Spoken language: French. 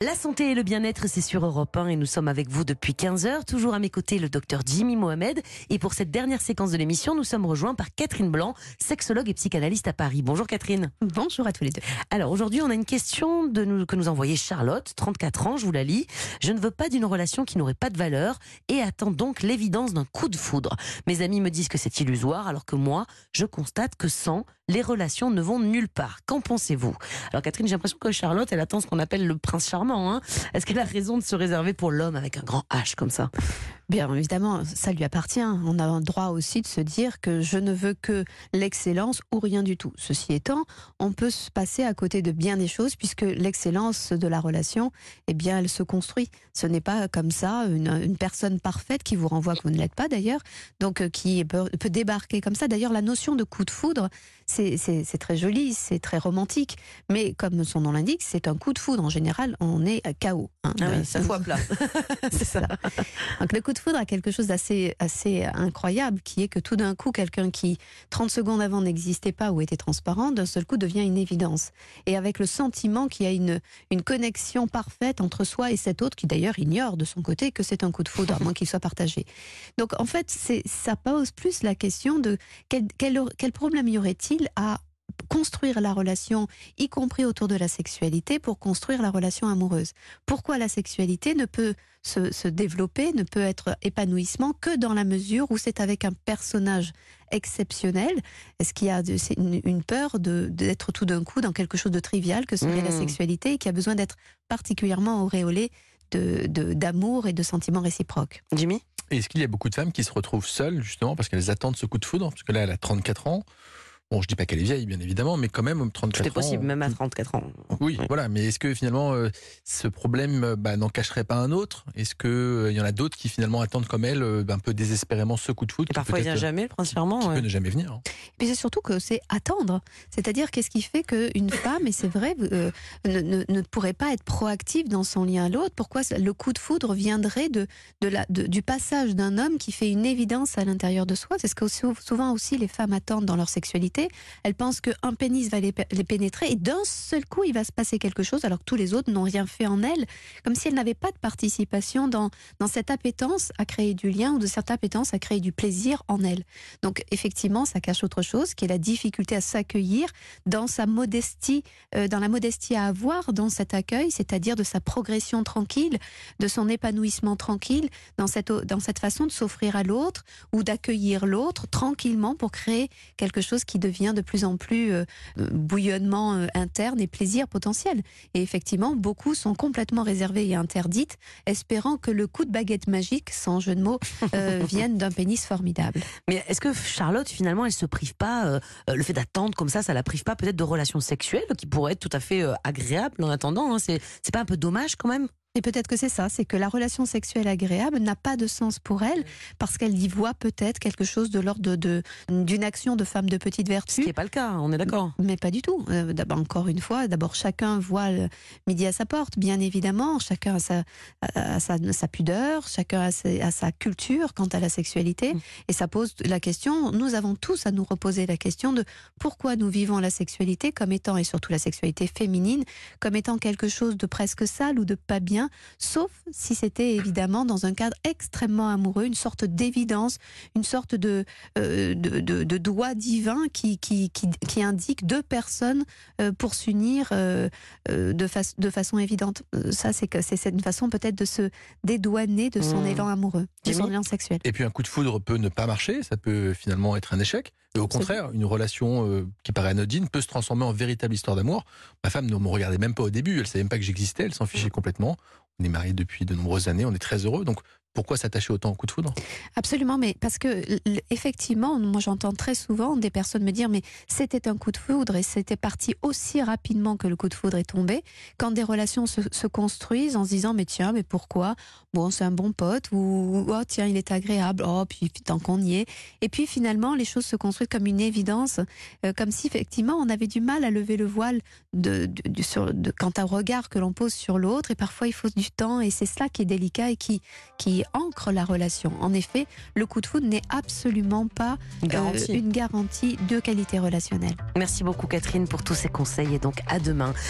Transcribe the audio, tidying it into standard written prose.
La santé et le bien-être, c'est sur Europe 1 et nous sommes avec vous depuis 15 heures. Toujours à mes côtés, le docteur Jimmy Mohamed. Et pour cette dernière séquence de l'émission, nous sommes rejoints par Catherine Blanc, sexologue et psychanalyste à Paris. Bonjour Catherine. Bonjour à tous les deux. Alors aujourd'hui, on a une question que nous a envoyée Charlotte, 34 ans, je vous la lis. Je ne veux pas d'une relation qui n'aurait pas de valeur et attends donc l'évidence d'un coup de foudre. Mes amis me disent que c'est illusoire alors que moi, je constate que sans, les relations ne vont nulle part. Qu'en pensez-vous ? Alors Catherine, j'ai l'impression que Charlotte, elle attend ce qu'on appelle le prince charmant. Est-ce qu'elle a raison de se réserver pour l'homme avec un grand H comme ça ? Bien évidemment, ça lui appartient. On a un droit aussi de se dire que je ne veux que l'excellence ou rien du tout. Ceci étant, on peut se passer à côté de bien des choses puisque l'excellence de la relation, eh bien, elle se construit. Ce n'est pas comme ça une personne parfaite qui vous renvoie que vous ne l'êtes pas d'ailleurs, donc qui peut débarquer comme ça. D'ailleurs, la notion de coup de foudre, c'est très joli, c'est très romantique, mais comme son nom l'indique, c'est un coup de foudre. En général, on est à KO. Ah oui, ça fout à plat. C'est ça. Donc le coup de foudre a quelque chose d'assez incroyable, qui est que tout d'un coup, quelqu'un qui 30 secondes avant n'existait pas ou était transparent, d'un seul coup devient une évidence. Et avec le sentiment qu'il y a une connexion parfaite entre soi et cet autre, qui d'ailleurs ignore de son côté que c'est un coup de foudre, à moins qu'il soit partagé. Donc en fait, ça pose plus la question de quel problème y aurait-il à construire la relation, y compris autour de la sexualité, pour construire la relation amoureuse. Pourquoi la sexualité ne peut se développer, ne peut être épanouissement que dans la mesure où c'est avec un personnage exceptionnel? Est-ce qu'il y a une peur d'être tout d'un coup dans quelque chose de trivial que serait la sexualité et qui a besoin d'être particulièrement auréolé d'amour et de sentiments réciproques? Jimmy ? Est-ce qu'il y a beaucoup de femmes qui se retrouvent seules, justement, parce qu'elles attendent ce coup de foudre? Parce que là, elle a 34 ans. Bon, je dis pas qu'elle est vieille, bien évidemment, mais quand même, 34 ans... C'est possible, même à 34 ans. Oui, voilà. Mais est-ce que, finalement, ce problème n'en cacherait pas un autre? Est-ce qu'il y en a d'autres qui, finalement, attendent comme elle, un peu désespérément, ce coup de foudre? Et parfois, il vient jamais, le prince charmant. Qui peut ne jamais venir. Hein. Et puis c'est surtout que c'est attendre. C'est-à-dire, qu'est-ce qui fait qu'une femme, et c'est vrai, ne pourrait pas être proactive dans son lien à l'autre? Pourquoi le coup de foudre viendrait du passage d'un homme qui fait une évidence à l'intérieur de soi? C'est ce que souvent aussi les femmes attendent dans leur sexualité. Elles pensent qu'un pénis va les pénétrer et d'un seul coup il va se passer quelque chose alors que tous les autres n'ont rien fait en elles, comme si elles n'avaient pas de participation dans cette appétence à créer du lien ou de cette appétence à créer du plaisir en elles. Donc effectivement ça cache autre chose qui est la difficulté à s'accueillir dans sa modestie, dans la modestie à avoir dans cet accueil, c'est-à-dire de sa progression tranquille, de son épanouissement tranquille, dans cette façon de s'offrir à l'autre ou d'accueillir l'autre tranquillement pour créer quelque chose qui devient de plus en plus bouillonnement interne et plaisir potentiel. Et effectivement, beaucoup sont complètement réservées et interdites, espérant que le coup de baguette magique, sans jeu de mots, vienne d'un pénis formidable. Mais est-ce que Charlotte, finalement, elle se prive pas, le fait d'attendre comme ça la prive pas peut-être de relations sexuelles qui pourraient être tout à fait agréables en attendant, hein. C'est pas un peu dommage quand même ? Et peut-être que c'est ça, c'est que la relation sexuelle agréable n'a pas de sens pour elle, parce qu'elle y voit peut-être quelque chose de l'ordre d'une action de femme de petite vertu. Ce qui n'est pas le cas, on est d'accord. Mais pas du tout. D'abord, encore une fois, chacun voit midi à sa porte, bien évidemment. Chacun a sa pudeur, chacun a sa culture quant à la sexualité. Et ça pose la question, nous avons tous à nous reposer la question de pourquoi nous vivons la sexualité comme étant, et surtout la sexualité féminine, comme étant quelque chose de presque sale ou de pas bien, sauf si c'était évidemment dans un cadre extrêmement amoureux, une sorte d'évidence, une sorte de doigt divin qui indique deux personnes pour s'unir de façon évidente. Ça, c'est une façon peut-être de se dédouaner de son élan amoureux, de son élan sexuel. Et puis un coup de foudre peut ne pas marcher, ça peut finalement être un échec. Et au contraire, une relation qui paraît anodine peut se transformer en véritable histoire d'amour. Ma femme ne me regardait même pas au début, elle savait même pas que j'existais, elle s'en fichait complètement. On est mariés depuis de nombreuses années, on est très heureux, donc pourquoi s'attacher autant au coup de foudre? Absolument, mais parce que effectivement, moi j'entends très souvent des personnes me dire mais c'était un coup de foudre et c'était parti aussi rapidement que le coup de foudre est tombé, quand des relations se construisent en se disant mais tiens, mais pourquoi? Bon, c'est un bon pote, ou oh tiens, il est agréable, oh puis tant qu'on y est. Et puis finalement, les choses se construisent comme une évidence, comme si effectivement on avait du mal à lever le voile quant au regard que l'on pose sur l'autre, et parfois il faut du temps, et c'est cela qui est délicat et qui ancre la relation. En effet, le coup de foudre n'est absolument pas une garantie de qualité relationnelle. Merci beaucoup Catherine pour tous ces conseils et donc à demain.